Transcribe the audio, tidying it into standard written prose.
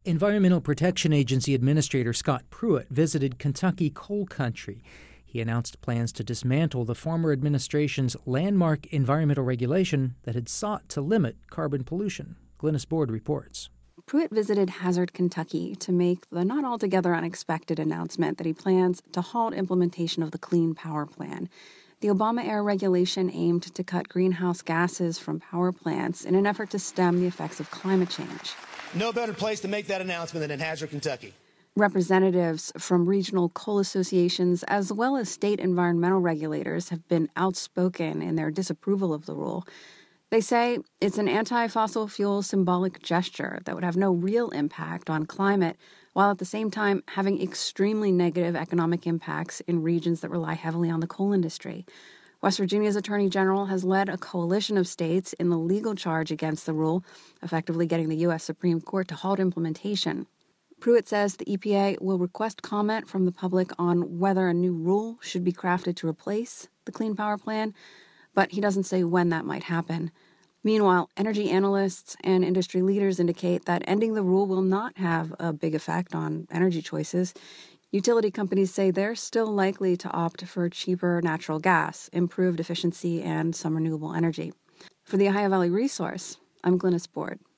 Environmental Protection Agency Administrator Scott Pruitt visited Kentucky coal country. He announced plans to dismantle the former administration's landmark environmental regulation that had sought to limit carbon pollution. Glynis Board reports. Pruitt visited Hazard, Kentucky to make the not altogether unexpected announcement that he plans to halt implementation of the Clean Power Plan. The Obama-era regulation aimed to cut greenhouse gases from power plants in an effort to stem the effects of climate change. No better place to make that announcement than in Hazard, Kentucky. Representatives from regional coal associations as well as state environmental regulators have been outspoken in their disapproval of the rule. They say it's an anti-fossil fuel symbolic gesture that would have no real impact on climate, while at the same time having extremely negative economic impacts in regions that rely heavily on the coal industry. West Virginia's Attorney General has led a coalition of states in the legal charge against the rule, effectively getting the U.S. Supreme Court to halt implementation. Pruitt says the EPA will request comment from the public on whether a new rule should be crafted to replace the Clean Power Plan, but he doesn't say when that might happen. Meanwhile, energy analysts and industry leaders indicate that ending the rule will not have a big effect on energy choices. Utility companies say they're still likely to opt for cheaper natural gas, improved efficiency, and some renewable energy. For the Ohio Valley Resource, I'm Glynis Board.